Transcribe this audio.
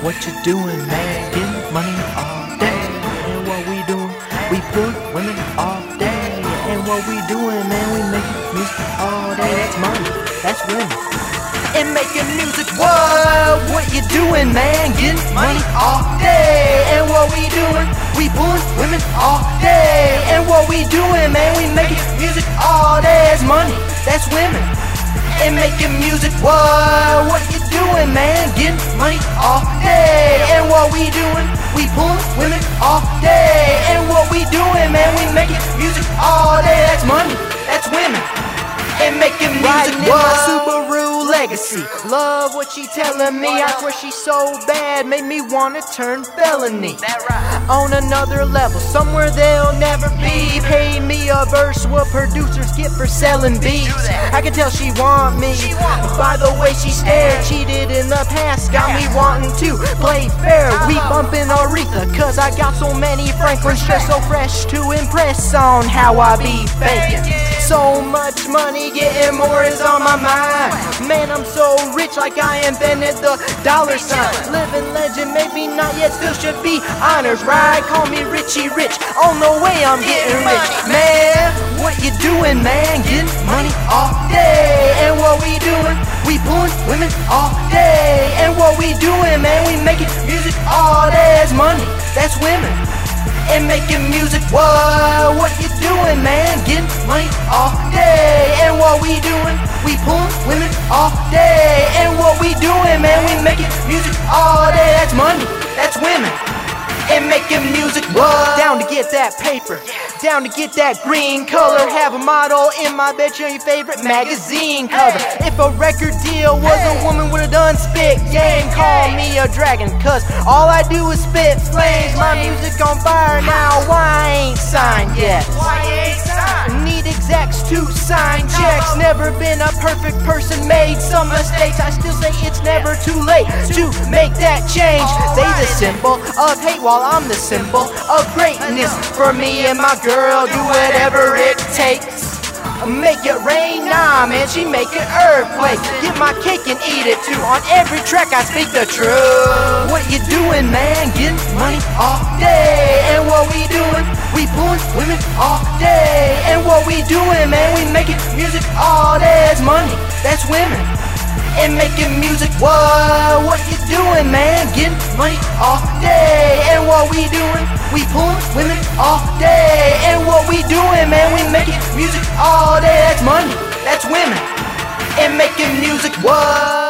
what you doing, man? Getting money all day. And what we doing? We put women all day. And what we doing, man? We making music all day. That's money, that's women. And making music, what you doing, man? Getting money all day. And what we doing? We pulling women all day. And what we doing, man? We making music all day. That's money, that's women. And making music, what you doing, man? Getting money all day. And what we doing? We pulling women all day. And what we doing, man? We making music all day. That's money, that's women. And making music, riding in my Subaru Legacy. Love what she telling me. I swear she's so bad, made me wanna turn felony. On another level, somewhere they'll never be. Pay me a verse, what producers get for selling beats. I can tell she want me by the way she stared. Cheated in the past, got me wanting to play fair. We bumpin' Aretha, cause I got so many Franklins. Just so fresh to impress on how I be faking. So much money, getting more is on my mind. Man, I'm so rich, like I invented the dollar sign. Living legend, maybe not yet, still should be honors, right? Call me Richie Rich, on the way I'm getting rich. Man, what you doing, man? Getting money all day. And what we doing? We pulling women all day. And what we doing, man? We making music all day. That's money, that's women. And making music, what you doing, man? Getting money all day. And what we doing? We pulling women all day. And what we doing, man? We making music all day. That's money, that's women. And making music, down to get that paper, down to get that green color. Have a model in my bed, show your favorite magazine cover. If a record deal was a woman, would've done spit game. Call me a dragon, cause all I do is spit flames. My music on fire now, why I ain't signed yet? Need execs to sign checks. Never been a perfect person, made some mistakes. I still say it's never too late to make that change. They the symbol of hate while I'm the symbol of greatness. For me and my girl, do whatever it takes. Make it rain, nah man, she make an earthquake. Get my cake and eat it too. On every track I speak the truth. What you doing, man? Getting money all day. And what we doing? We pulling women all day. And what we doing, man? We making music all day. That's money, that's women. And making music, what you doing, man? Getting money all day. And what we doing? We pulling women all day. And what we doing, man? We making music all day. That's money, that's women. And making music,